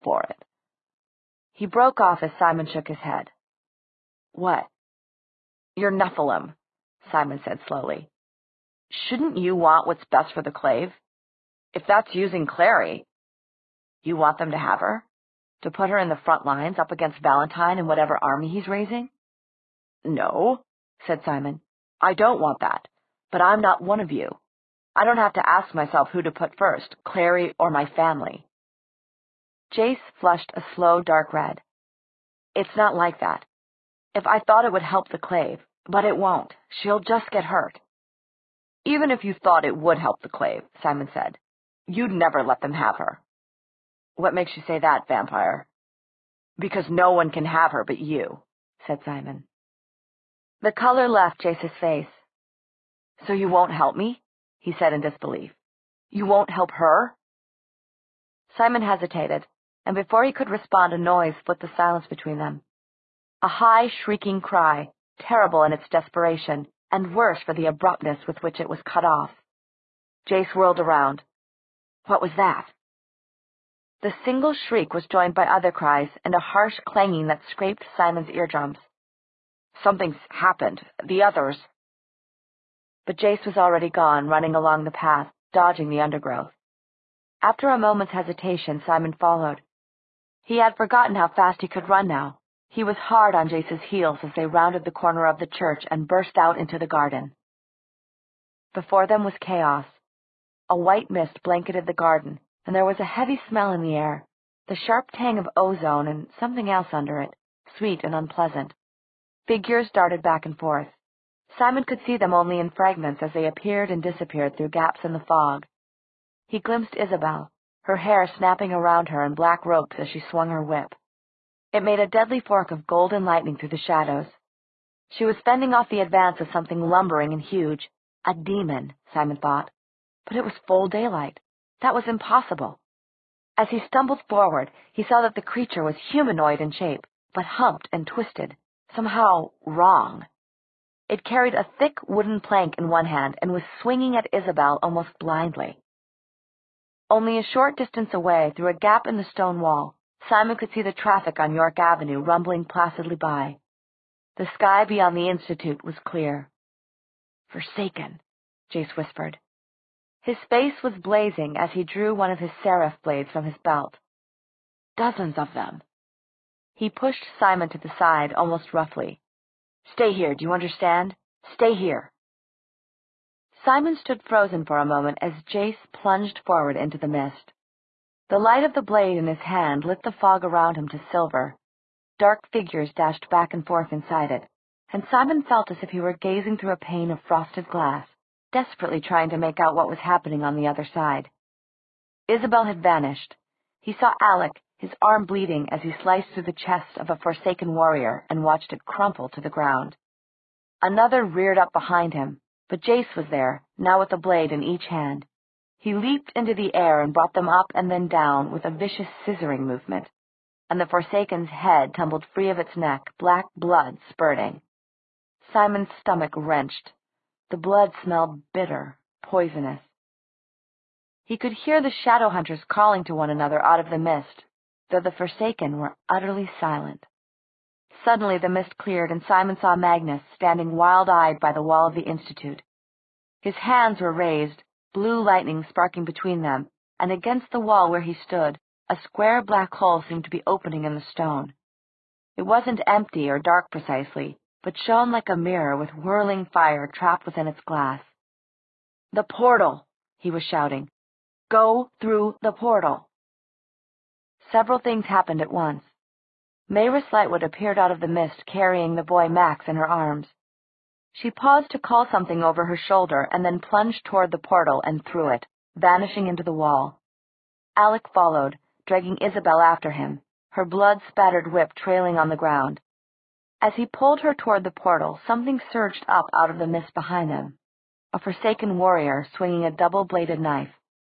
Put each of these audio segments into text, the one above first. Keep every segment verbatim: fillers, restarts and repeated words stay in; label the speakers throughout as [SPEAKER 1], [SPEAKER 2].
[SPEAKER 1] for it. He broke off as Simon shook his head. What? You're Nephilim, Simon said slowly. Shouldn't you want what's best for the Clave? If that's using Clary, you want them to have her? To put her in the front lines up against Valentine and whatever army he's raising? No, said Simon. I don't want that, but I'm not one of you. I don't have to ask myself who to put first, Clary or my family. Jace flushed a slow dark red. It's not like that. If I thought it would help the Clave, but it won't. She'll just get hurt. Even if you thought it would help the Clave, Simon said, you'd never let them have her. What makes you say that, vampire? Because no one can have her but you, said Simon. The color left Jace's face. So you won't help me? He said in disbelief. You won't help her? Simon hesitated, and before he could respond, a noise split the silence between them. A high, shrieking cry, terrible in its desperation, and worse for the abruptness with which it was cut off. Jace whirled around. What was that? The single shriek was joined by other cries and a harsh clanging that scraped Simon's eardrums. Something's happened. The others. But Jace was already gone, running along the path, dodging the undergrowth. After a moment's hesitation, Simon followed. He had forgotten how fast he could run now. He was hard on Jace's heels as they rounded the corner of the church and burst out into the garden. Before them was chaos. A white mist blanketed the garden, and there was a heavy smell in the air, the sharp tang of ozone and something else under it, sweet and unpleasant. Figures darted back and forth. Simon could see them only in fragments as they appeared and disappeared through gaps in the fog. He glimpsed Isabel, her hair snapping around her in black ropes as she swung her whip. It made a deadly fork of golden lightning through the shadows. She was fending off the advance of something lumbering and huge. A demon, Simon thought. But it was full daylight. That was impossible. As he stumbled forward, he saw that the creature was humanoid in shape, but humped and twisted, somehow wrong. It carried a thick wooden plank in one hand and was swinging at Isabel almost blindly. Only a short distance away, through a gap in the stone wall, Simon could see the traffic on York Avenue rumbling placidly by. The sky beyond the Institute was clear. Forsaken, Jace whispered. His face was blazing as he drew one of his seraph blades from his belt. Dozens of them. He pushed Simon to the side, almost roughly. Stay here, do you understand? Stay here. Simon stood frozen for a moment as Jace plunged forward into the mist. The light of the blade in his hand lit the fog around him to silver. Dark figures dashed back and forth inside it, and Simon felt as if he were gazing through a pane of frosted glass, desperately trying to make out what was happening on the other side. Isabel had vanished. He saw Alec, his arm bleeding, as he sliced through the chest of a Forsaken warrior and watched it crumple to the ground. Another reared up behind him, but Jace was there, now with a blade in each hand. He leaped into the air and brought them up and then down with a vicious scissoring movement, and the Forsaken's head tumbled free of its neck, black blood spurting. Simon's stomach wrenched. The blood smelled bitter, poisonous. He could hear the shadow hunters calling to one another out of the mist, though the Forsaken were utterly silent. Suddenly the mist cleared, and Simon saw Magnus standing wild-eyed by the wall of the Institute. His hands were raised, blue lightning sparking between them, and against the wall where he stood, a square black hole seemed to be opening in the stone. It wasn't empty or dark precisely, but shone like a mirror with whirling fire trapped within its glass. "The portal!" he was shouting. "Go through the portal!" Several things happened at once. Mayrus Lightwood appeared out of the mist carrying the boy Max in her arms. She paused to call something over her shoulder and then plunged toward the portal and through it, vanishing into the wall. Alec followed, dragging Isabel after him, her blood-spattered whip trailing on the ground. As he pulled her toward the portal, something surged up out of the mist behind them, a Forsaken warrior swinging a double-bladed knife.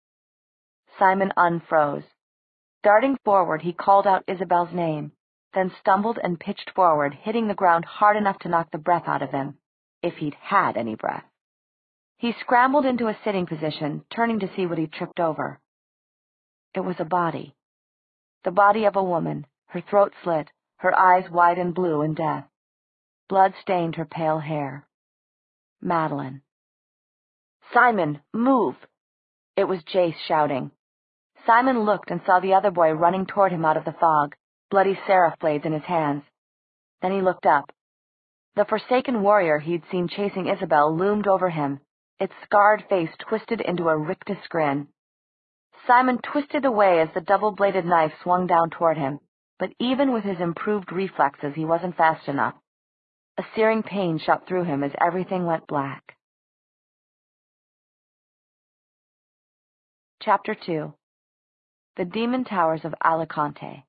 [SPEAKER 1] Simon unfroze. Darting forward, he called out Isabel's name, then stumbled and pitched forward, hitting the ground hard enough to knock the breath out of him, if he'd had any breath. He scrambled into a sitting position, turning to see what he'd tripped over. It was a body. The body of a woman, her throat slit, her eyes wide and blue in death. Blood stained her pale hair. Madeline. "Simon, move!" It was Jace shouting. Simon looked and saw the other boy running toward him out of the fog, bloody seraph blades in his hands. Then he looked up. The Forsaken warrior he'd seen chasing Isabel loomed over him, its scarred face twisted into a rictus grin. Simon twisted away as the double-bladed knife swung down toward him, but even with his improved reflexes he wasn't fast enough. A searing pain shot through him as everything went black. Chapter two. The Demon Towers of Alicante.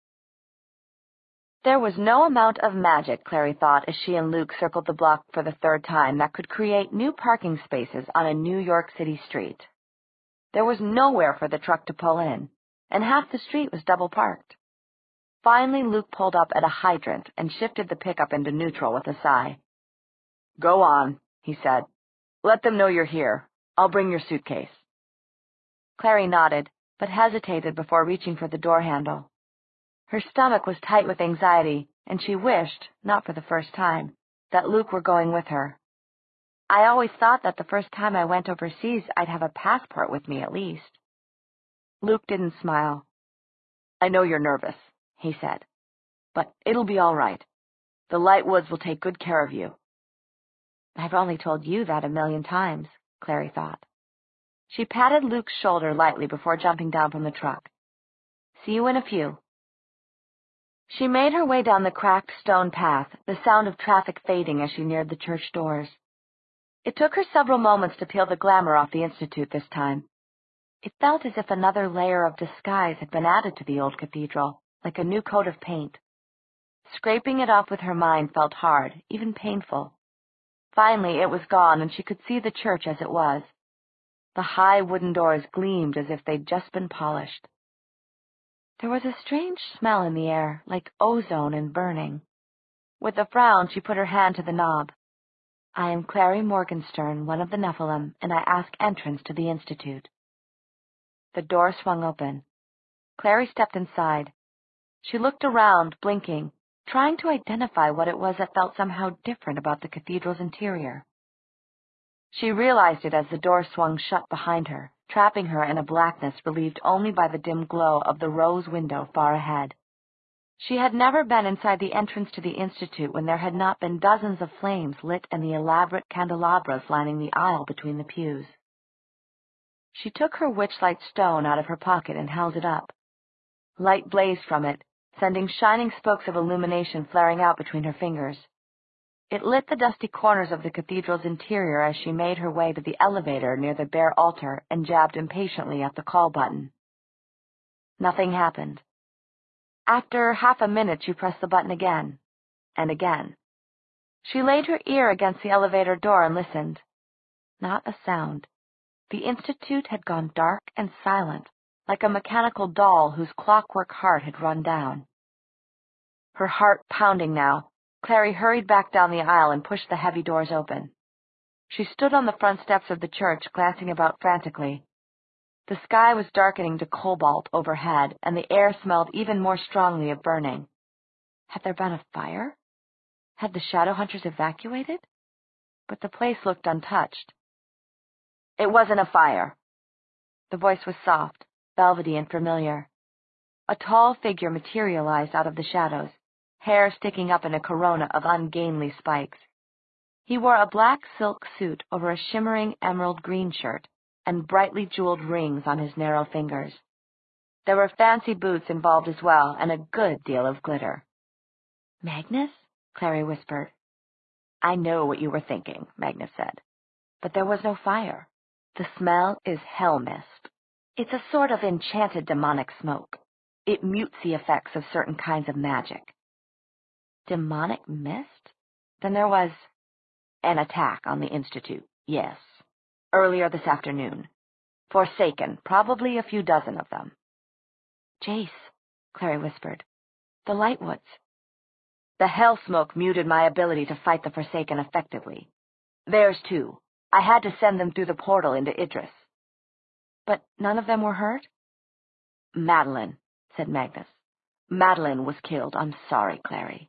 [SPEAKER 1] There was no amount of magic, Clary thought, as she and Luke circled the block for the third time, that could create new parking spaces on a New York City street. There was nowhere for the truck to pull in, and half the street was double parked. Finally, Luke pulled up at a hydrant and shifted the pickup into neutral with a sigh. "Go on," he said. "Let them know you're here. I'll bring your suitcase." Clary nodded, but hesitated before reaching for the door handle. Her stomach was tight with anxiety, and she wished, not for the first time, that Luke were going with her. "I always thought that the first time I went overseas I'd have a passport with me at least." Luke didn't smile. "I know you're nervous," he said, "but it'll be all right. The Lightwoods will take good care of you." "I've only told you that a million times," Clary thought. She patted Luke's shoulder lightly before jumping down from the truck. "See you in a few." She made her way down the cracked stone path, the sound of traffic fading as she neared the church doors. It took her several moments to peel the glamour off the Institute this time. It felt as if another layer of disguise had been added to the old cathedral, like a new coat of paint. Scraping it off with her mind felt hard, even painful. Finally it was gone, and she could see the church as it was. The high wooden doors gleamed as if they'd just been polished. There was a strange smell in the air, like ozone and burning. With a frown, she put her hand to the knob. "I am Clary Morgenstern, one of the Nephilim, and I ask entrance to the Institute." The door swung open. Clary stepped inside. She looked around, blinking, trying to identify what it was that felt somehow different about the cathedral's interior. She realized it as the door swung shut behind her, trapping her in a blackness relieved only by the dim glow of the rose window far ahead. She had never been inside the entrance to the Institute when there had not been dozens of flames lit and the elaborate candelabras lining the aisle between the pews. She took her witchlight stone out of her pocket and held it up. Light blazed from it, sending shining spokes of illumination flaring out between her fingers. It lit the dusty corners of the cathedral's interior as she made her way to the elevator near the bare altar and jabbed impatiently at the call button. Nothing happened. After half a minute, she pressed the button again, and again. She laid her ear against the elevator door and listened. Not a sound. The Institute had gone dark and silent, like a mechanical doll whose clockwork heart had run down. Her heart pounding now, Clary hurried back down the aisle and pushed the heavy doors open. She stood on the front steps of the church, glancing about frantically. The sky was darkening to cobalt overhead, and the air smelled even more strongly of burning. Had there been a fire? Had the shadow hunters evacuated? But the place looked untouched. "It wasn't a fire." The voice was soft, velvety, and familiar. A tall figure materialized out of the shadows, hair sticking up in a corona of ungainly spikes. He wore a black silk suit over a shimmering emerald green shirt, and brightly jeweled rings on his narrow fingers. There were fancy boots involved as well, and a good deal of glitter. "Magnus?" Clary whispered. "I know what you were thinking," Magnus said. "But there was no fire. The smell is hell mist. It's a sort of enchanted demonic smoke. It mutes the effects of certain kinds of magic." "Demonic mist?" Then there was an attack on the Institute, yes. Earlier this afternoon. Forsaken, probably a few dozen of them. "Jace," Clary whispered. "The Lightwoods." "The hell smoke muted my ability to fight the Forsaken effectively. Theirs too. I had to send them through the portal into Idris." "But none of them were hurt?" "Madeline," said Magnus. Madeline was killed. I'm sorry, Clary.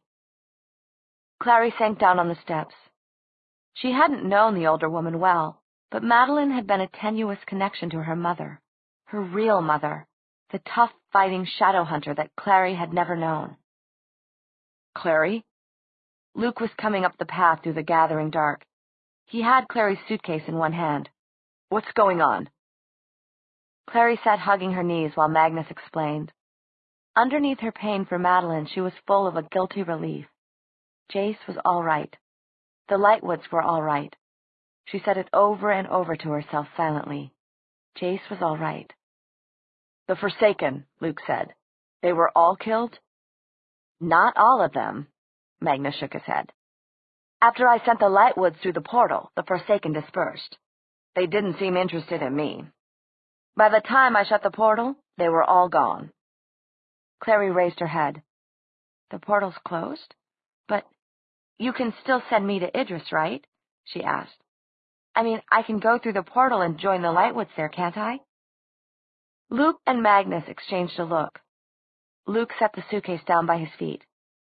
[SPEAKER 1] Clary sank down on the steps. She hadn't known the older woman well, but Madeline had been a tenuous connection to her mother, her real mother, the tough, fighting shadow hunter that Clary had never known. Clary? Luke was coming up the path through the gathering dark. He had Clary's suitcase in one hand. What's going on? Clary sat hugging her knees while Magnus explained. Underneath her pain for Madeline, she was full of a guilty relief. Jace was all right. The Lightwoods were all right. She said it over and over to herself silently. Jace was all right. The Forsaken, Luke said. They were all killed? Not all of them. Magnus shook his head. After I sent the Lightwoods through the portal, the Forsaken dispersed. They didn't seem interested in me. By the time I shut the portal, they were all gone. Clary raised her head. The portal's closed? But you can still send me to Idris, right? She asked. I mean, I can go through the portal and join the Lightwoods there, can't I? Luke and Magnus exchanged a look. Luke set the suitcase down by his feet.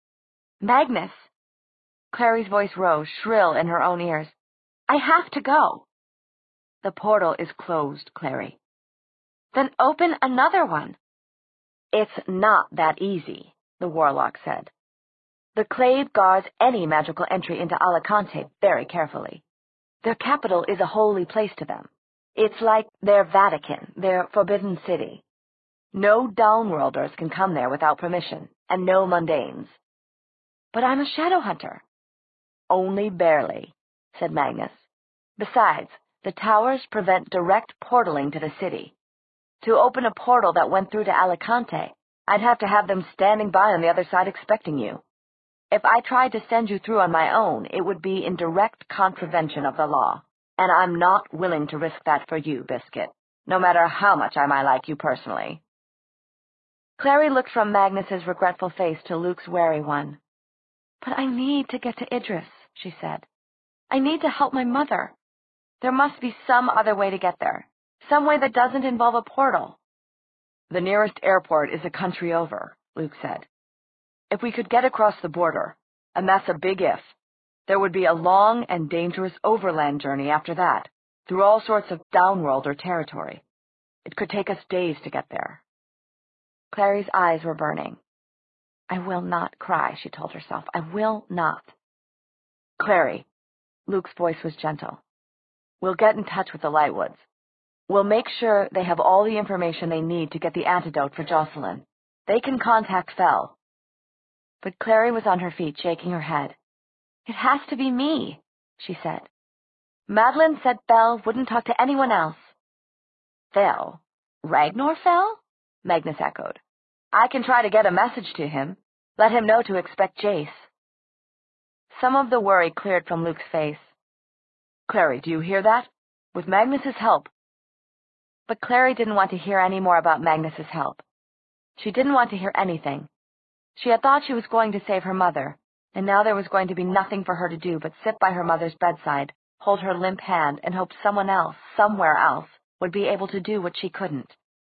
[SPEAKER 1] Magnus! Clary's voice rose, shrill in her own ears. I have to go. The portal is closed, Clary. Then open another one. It's not that easy, the warlock said. The Clave guards any magical entry into Alicante very carefully. Their capital is a holy place to them. It's like their Vatican, their forbidden city. No downworlders can come there without permission, and no mundanes. But I'm a shadow hunter. Only barely, said Magnus. Besides, the towers prevent direct portaling to the city. To open a portal that went through to Alicante, I'd have to have them standing by on the other side expecting you. If I tried to send you through on my own, it would be in direct contravention of the law, and I'm not willing to risk that for you, Biscuit, no matter how much I might like you personally. Clary looked from Magnus's regretful face to Luke's wary one. But I need to get to Idris, she said. I need to help my mother. There must be some other way to get there, some way that doesn't involve a portal. The nearest airport is a country over, Luke said. If we could get across the border, and that's a big if, there would be a long and dangerous overland journey after that, through all sorts of downworlder territory. It could take us days to get there. Clary's eyes were burning. I will not cry, she told herself. I will not. Clary, Luke's voice was gentle. We'll get in touch with the Lightwoods. We'll make sure they have all the information they need to get the antidote for Jocelyn. They can contact Fel. But Clary was on her feet, shaking her head. It has to be me, she said. Madeline said Fel wouldn't talk to anyone else. Fel? Ragnar Fel? Magnus echoed. I can try to get a message to him. Let him know to expect Jace. Some of the worry cleared from Luke's face. Clary, do you hear that? With Magnus's help. But Clary didn't want to hear any more about Magnus's help. She didn't want to hear anything. She had thought she was going to save her mother, and now there was going to be nothing for her to do but sit by her mother's bedside, hold her limp hand, and hope someone else, somewhere else, would be able to do what she couldn't.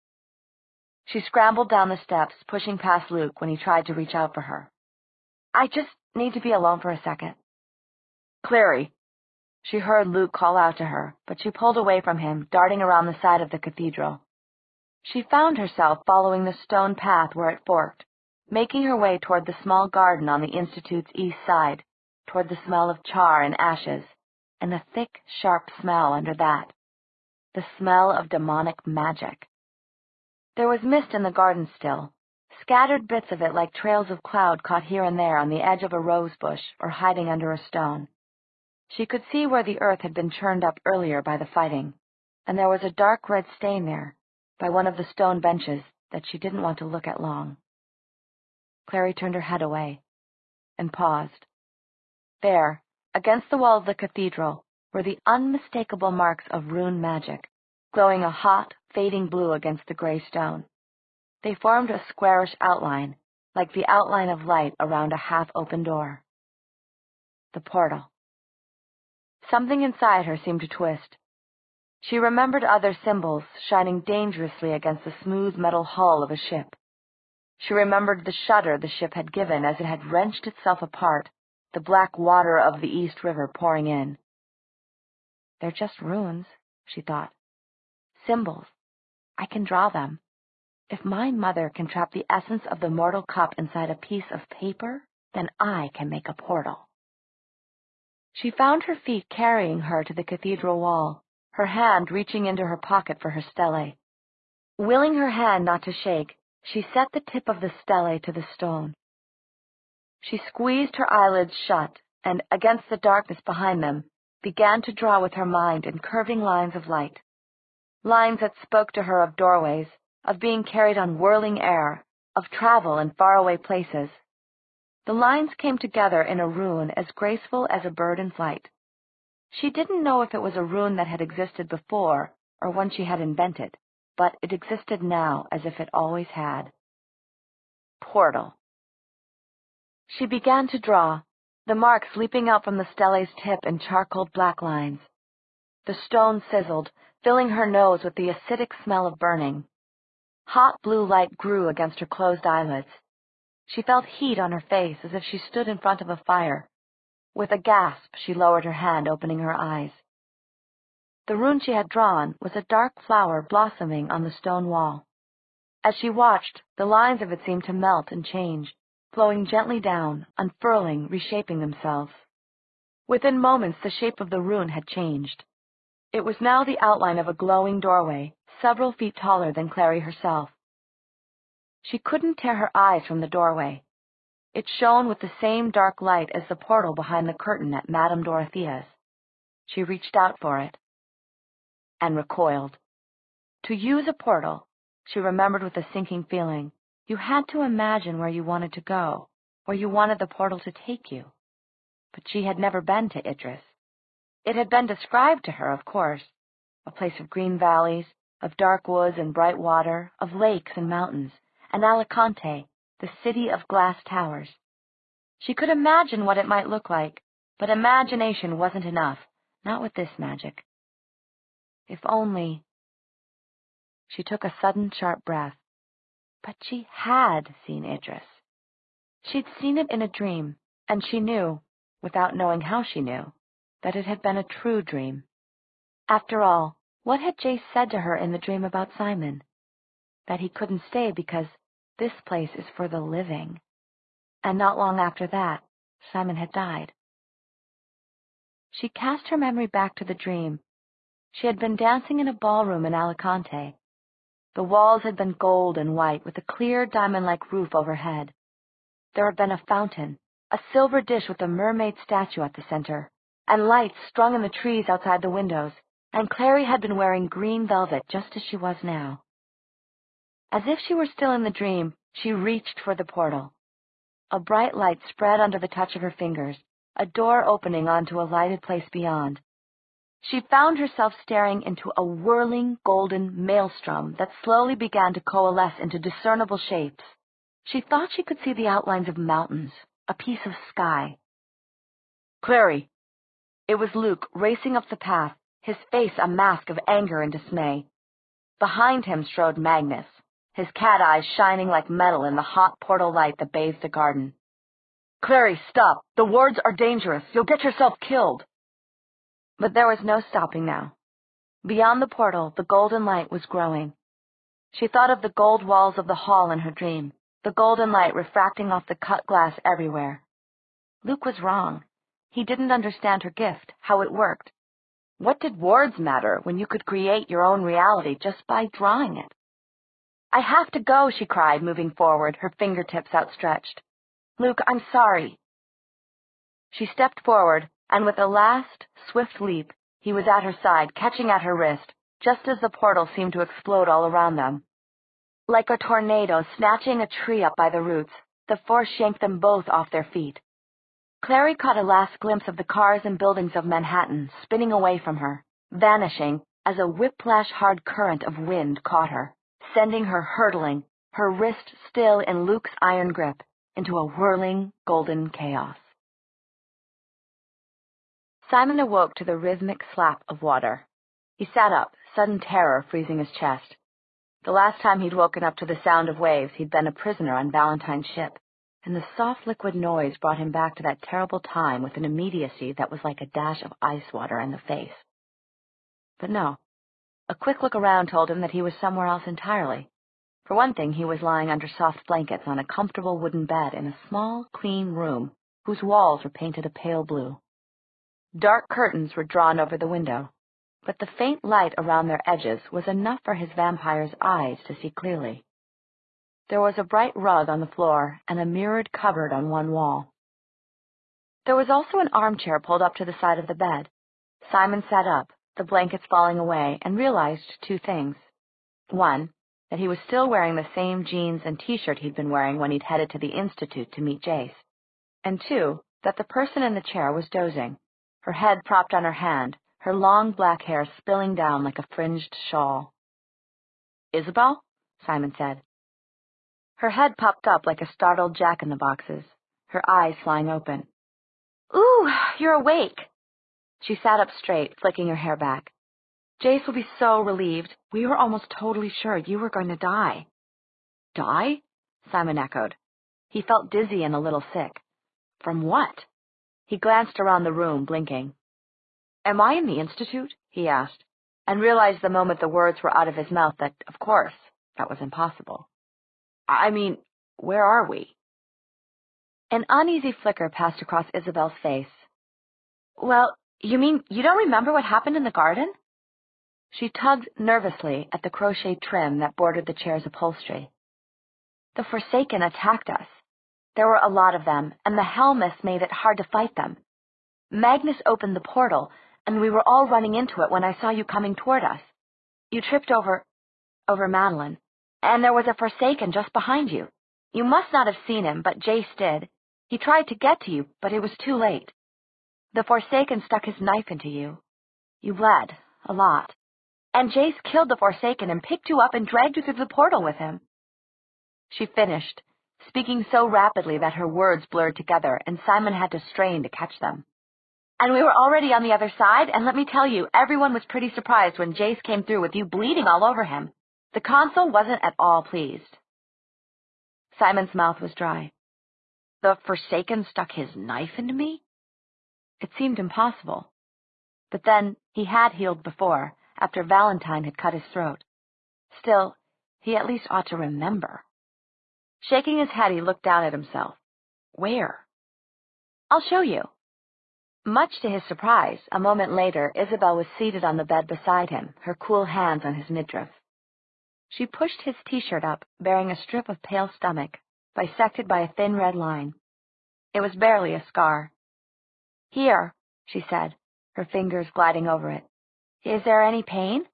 [SPEAKER 1] She scrambled down the steps, pushing past Luke when he tried to reach out for her. I just need to be alone for a second. Clary. She heard Luke call out to her, but she pulled away from him, darting around the side of the cathedral. She found herself following the stone path where it forked, making her way toward the small garden on the Institute's east side, toward the smell of char and ashes, and the thick, sharp smell under that. The smell of demonic magic. There was mist in the garden still, scattered bits of it like trails of cloud caught here and there on the edge of a rose bush or hiding under a stone. She could see where the earth had been churned up earlier by the fighting, and there was a dark red stain there, by one of the stone benches, that she didn't want to look at long. Clary turned her head away, and paused. There, against the wall of the cathedral, were the unmistakable marks of rune magic, glowing a hot, fading blue against the gray stone. They formed a squarish outline, like the outline of light around a half-open door. The portal. Something inside her seemed to twist. She remembered other symbols shining dangerously against the smooth metal hull of a ship. She remembered the shudder the ship had given as it had wrenched itself apart, the black water of the East River pouring in. They're just runes, she thought. Symbols. I can draw them. If my mother can trap the essence of the mortal cup inside a piece of paper, then I can make a portal. She found her feet carrying her to the cathedral wall, her hand reaching into her pocket for her stele. Willing her hand not to shake, she set the tip of the stele to the stone. She squeezed her eyelids shut, and, against the darkness behind them, began to draw with her mind in curving lines of light. Lines that spoke to her of doorways, of being carried on whirling air, of travel in faraway places. The lines came together in a rune as graceful as a bird in flight. She didn't know if it was a rune that had existed before or one she had invented, but it existed now as if it always had. Portal. She began to draw, the marks leaping out from the stele's tip in charcoal black lines. The stone sizzled, filling her nose with the acidic smell of burning. Hot blue light grew against her closed eyelids. She felt heat on her face as if she stood in front of a fire. With a gasp, she lowered her hand, opening her eyes. The rune she had drawn was a dark flower blossoming on the stone wall. As she watched, the lines of it seemed to melt and change, flowing gently down, unfurling, reshaping themselves. Within moments, the shape of the rune had changed. It was now the outline of a glowing doorway, several feet taller than Clary herself. She couldn't tear her eyes from the doorway. It shone with the same dark light as the portal behind the curtain at Madame Dorothea's. She reached out for it, and recoiled. To use a portal, she remembered with a sinking feeling, you had to imagine where you wanted to go, where you wanted the portal to take you. But she had never been to Idris. It had been described to her, of course, a place of green valleys, of dark woods and bright water, of lakes and mountains, and Alicante, the city of glass towers. She could imagine what it might look like, but imagination wasn't enough, not with this magic. If only... She took a sudden, sharp breath. But she had seen Idris. She'd seen it in a dream, and she knew, without knowing how she knew, that it had been a true dream. After all, what had Jace said to her in the dream about Simon? That he couldn't stay because this place is for the living. And not long after that, Simon had died. She cast her memory back to the dream. She had been dancing in a ballroom in Alicante. The walls had been gold and white, with a clear diamond-like roof overhead. There had been a fountain, a silver dish with a mermaid statue at the center, and lights strung in the trees outside the windows, and Clary had been wearing green velvet just as she was now. As if she were still in the dream, she reached for the portal. A bright light spread under the touch of her fingers, a door opening onto a lighted place beyond. She found herself staring into a whirling golden maelstrom that slowly began to coalesce into discernible shapes. She thought she could see the outlines of mountains, a piece of sky. Clary! It was Luke racing up the path, his face a mask of anger and dismay. Behind him strode Magnus, his cat eyes shining like metal in the hot portal light that bathed the garden. Clary, stop! The wards are dangerous. You'll get yourself killed. But there was no stopping now. Beyond the portal, the golden light was growing. She thought of the gold walls of the hall in her dream, the golden light refracting off the cut glass everywhere. Luke was wrong. He didn't understand her gift, how it worked. What did wards matter when you could create your own reality just by drawing it? I have to go, she cried, moving forward, her fingertips outstretched. Luke, I'm sorry. She stepped forward, and with a last, swift leap, he was at her side, catching at her wrist, just as the portal seemed to explode all around them. Like a tornado snatching a tree up by the roots, the force yanked them both off their feet. Clary caught a last glimpse of the cars and buildings of Manhattan spinning away from her, vanishing as a whiplash-hard current of wind caught her, sending her hurtling, her wrist still in Luke's iron grip, into a whirling golden chaos. Simon awoke to the rhythmic slap of water. He sat up, sudden terror freezing his chest. The last time he'd woken up to the sound of waves, he'd been a prisoner on Valentine's ship, and the soft liquid noise brought him back to that terrible time with an immediacy that was like a dash of ice water in the face. But no. A quick look around told him that he was somewhere else entirely. For one thing, he was lying under soft blankets on a comfortable wooden bed in a small, clean room whose walls were painted a pale blue. Dark curtains were drawn over the window, but the faint light around their edges was enough for his vampire's eyes to see clearly. There was a bright rug on the floor and a mirrored cupboard on one wall. There was also an armchair pulled up to the side of the bed. Simon sat up, the blankets falling away, and realized two things. One, that he was still wearing the same jeans and t-shirt he'd been wearing when he'd headed to the Institute to meet Jace. And two, that the person in the chair was dozing, her head propped on her hand, her long black hair spilling down like a fringed shawl. "Isabel?" Simon said. Her head popped up like a startled jack-in-the-box's, her eyes flying open. "Ooh, you're awake." She sat up straight, flicking her hair back. "Jace will be so relieved. We were almost totally sure you were going to die." "Die?" Simon echoed. He felt dizzy and a little sick. From what? He glanced around the room, blinking. "Am I in the Institute?" he asked, and realized the moment the words were out of his mouth that, of course, that was impossible. "I mean, where are we?" An uneasy flicker passed across Isabel's face. "Well, you mean you don't remember what happened in the garden?" She tugged nervously at the crochet trim that bordered the chair's upholstery. "The Forsaken attacked us. There were a lot of them, and the Helmuths made it hard to fight them. Magnus opened the portal, and we were all running into it when I saw you coming toward us. You tripped over, over Madeline, and there was a Forsaken just behind you. You must not have seen him, but Jace did. He tried to get to you, but it was too late. The Forsaken stuck his knife into you. You bled, a lot. And Jace killed the Forsaken and picked you up and dragged you through the portal with him." She finished, speaking so rapidly that her words blurred together, and Simon had to strain to catch them. "And we were already on the other side, and let me tell you, everyone was pretty surprised when Jace came through with you bleeding all over him. The consul wasn't at all pleased." Simon's mouth was dry. "The Forsaken stuck his knife into me?" It seemed impossible. But then, he had healed before, after Valentine had cut his throat. Still, he at least ought to remember. Shaking his head, he looked down at himself. Where? "I'll show you." Much to his surprise, a moment later, Isabel was seated on the bed beside him, her cool hands on his midriff. She pushed his t-shirt up, bearing a strip of pale stomach, bisected by a thin red line. It was barely a scar. "Here," she said, her fingers gliding over it. "Is there any pain?"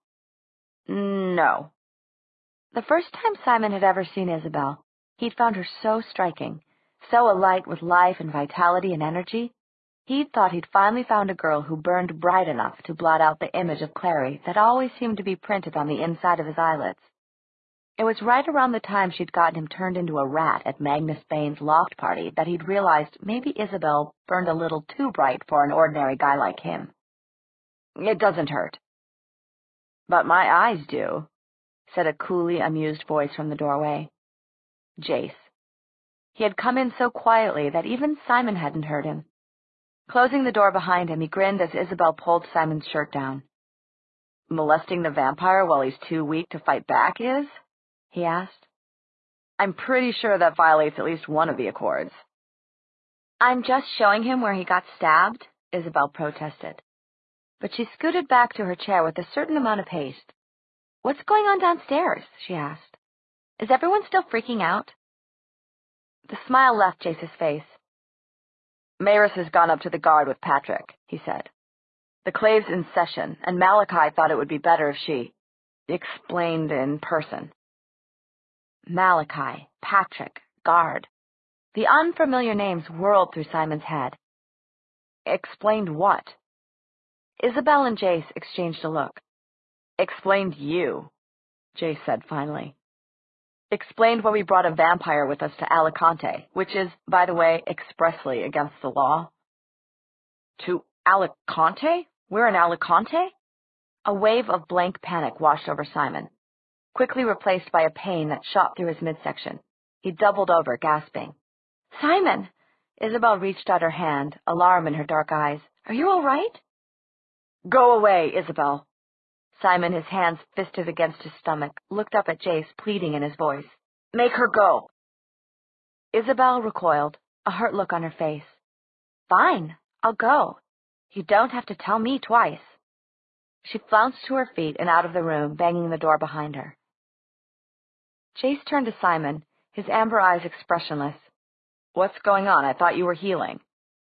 [SPEAKER 1] "No." The first time Simon had ever seen Isabel, he'd found her so striking, so alight with life and vitality and energy. He'd thought he'd finally found a girl who burned bright enough to blot out the image of Clary that always seemed to be printed on the inside of his eyelids. It was right around the time she'd gotten him turned into a rat at Magnus Bane's loft party that he'd realized maybe Isabel burned a little too bright for an ordinary guy like him. "It doesn't hurt." "But my eyes do," said a coolly amused voice from the doorway. Jace. He had come in so quietly that even Simon hadn't heard him. Closing the door behind him, he grinned as Isabel pulled Simon's shirt down. "Molesting the vampire while he's too weak to fight back is?" he asked. "I'm pretty sure that violates at least one of the accords." "I'm just showing him where he got stabbed," Isabel protested. But she scooted back to her chair with a certain amount of haste. "What's going on downstairs?" she asked. "Is everyone still freaking out?" The smile left Jace's face. "Maris has gone up to the guard with Patrick," he said. "The Clave's in session, and Malachi thought it would be better if she explained in person." Malachi, Patrick, guard. The unfamiliar names whirled through Simon's head. "Explained what?" Isabel and Jace exchanged a look. "Explained you," Jace said finally. "Explained why we brought a vampire with us to Alicante, which is, by the way, expressly against the law." "To Alicante? We're in Alicante?" A wave of blank panic washed over Simon. quickly replaced by a pain that shot through his midsection. He doubled over, gasping. "Simon!" Isabel reached out her hand, alarm in her dark eyes. "Are you all right?" "Go away, Isabel." Simon, his hands fisted against his stomach, looked up at Jace, pleading in his voice. "Make her go." Isabel recoiled, a hurt look on her face. "Fine, I'll go. You don't have to tell me twice." She flounced to her feet and out of the room, banging the door behind her. Jace turned to Simon, his amber eyes expressionless. "What's going on? I thought you were healing."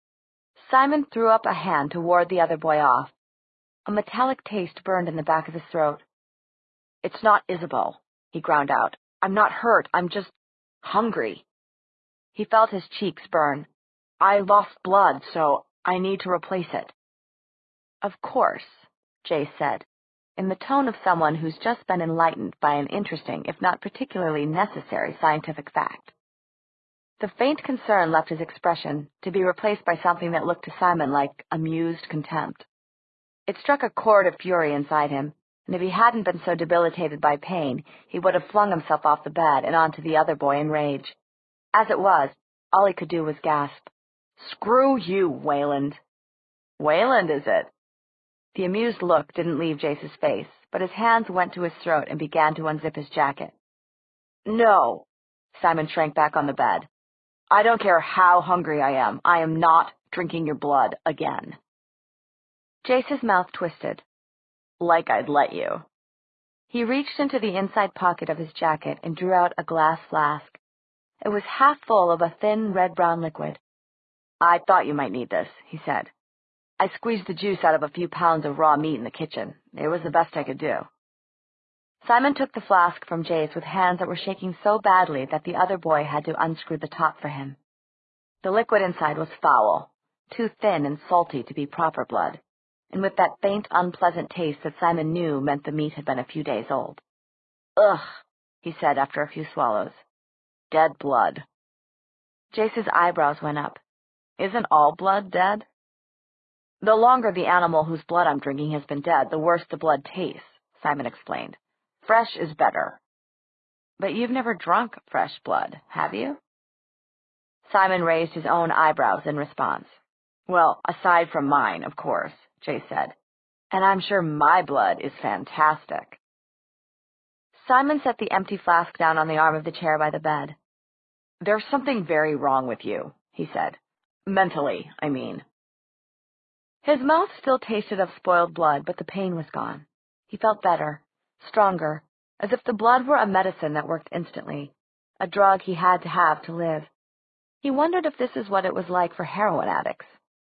[SPEAKER 1] Simon threw up a hand to ward the other boy off. A metallic taste burned in the back of his throat. "It's not Isabel," he ground out. "I'm not hurt. I'm just hungry." He felt his cheeks burn. "I lost blood, so I need to replace it." "Of course," Jace said, in the tone of someone who's just been enlightened by an interesting, if not particularly necessary, scientific fact. The faint concern left his expression, to be replaced by something that looked to Simon like amused contempt. It struck a chord of fury inside him, and if he hadn't been so debilitated by pain, he would have flung himself off the bed and onto the other boy in rage. As it was, all he could do was gasp. "Screw you, Wayland." "Wayland, is it?" The amused look didn't leave Jace's face, but his hands went to his throat and began to unzip his jacket. "No." Simon shrank back on the bed. "I don't care how hungry I am. I am not drinking your blood again." Jace's mouth twisted. "Like I'd let you." He reached into the inside pocket of his jacket and drew out a glass flask. It was half full of a thin red-brown liquid. "I thought you might need this," he said. "I squeezed the juice out of a few pounds of raw meat in the kitchen. It was the best I could do." Simon took the flask from Jace with hands that were shaking so badly that the other boy had to unscrew the top for him. The liquid inside was foul, too thin and salty to be proper blood, and with that faint, unpleasant taste that Simon knew meant the meat had been a few days old. "Ugh," he said after a few swallows. "Dead blood." Jace's eyebrows went up. "Isn't all blood dead?" "The longer the animal whose blood I'm drinking has been dead, the worse the blood tastes," Simon explained. "Fresh is better." "But you've never drunk fresh blood, have you?" Simon raised his own eyebrows in response. "Well, aside from mine, of course," Jace said. "And I'm sure my blood is fantastic." Simon set the empty flask down on the arm of the chair by the bed. "There's something very wrong with you," he said. "Mentally, I mean." His mouth still tasted of spoiled blood, but the pain was gone. He felt better, stronger, as if the blood were a medicine that worked instantly, a drug he had to have to live. He wondered if this is what it was like for heroin addicts.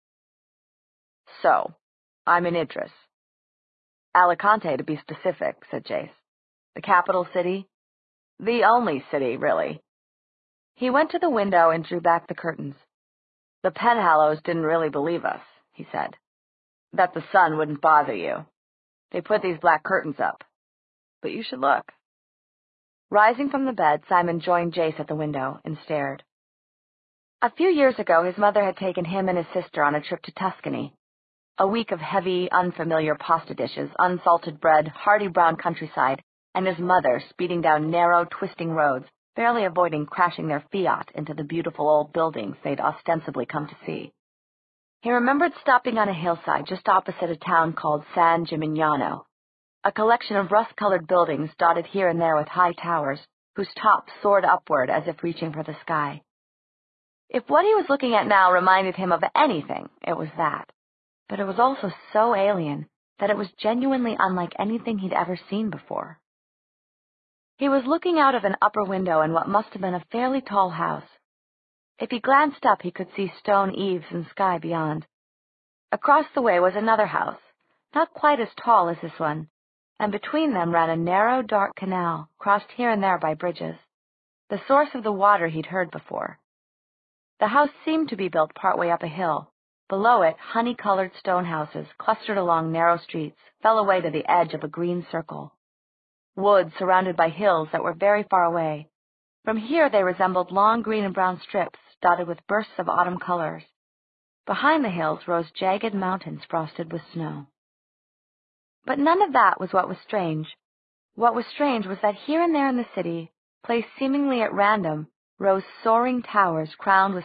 [SPEAKER 1] "So, I'm in Idris." "Alicante, to be specific," said Jace. "The capital city?" "The only city, really." He went to the window and drew back the curtains. "The Penhallows didn't really believe us," he said. "That the sun wouldn't bother you. They put these black curtains up. But you should look." Rising from the bed, Simon joined Jace at the window and stared. A few years ago, his mother had taken him and his sister on a trip to Tuscany. A week of heavy, unfamiliar pasta dishes, unsalted bread, hardy brown countryside, and his mother speeding down narrow, twisting roads, barely avoiding crashing their Fiat into the beautiful old buildings they'd ostensibly come to see. He remembered stopping on a hillside just opposite a town called San Gimignano, a collection of rust-colored buildings dotted here and there with high towers, whose tops soared upward as if reaching for the sky. If what he was looking at now reminded him of anything, it was that. But it was also so alien that it was genuinely unlike anything he'd ever seen before. He was looking out of an upper window in what must have been a fairly tall house. If he glanced up, he could see stone eaves and sky beyond. Across the way was another house, not quite as tall as this one, and between them ran a narrow, dark canal, crossed here and there by bridges, the source of the water he'd heard before. The house seemed to be built partway up a hill. Below it, honey-colored stone houses, clustered along narrow streets, fell away to the edge of a green circle. Woods surrounded by hills that were very far away. From here they resembled long green and brown strips, dotted with bursts of autumn colors. Behind the hills rose jagged mountains frosted with snow. But none of that was what was strange. What was strange was that here and there in the city, placed seemingly at random, rose soaring towers crowned with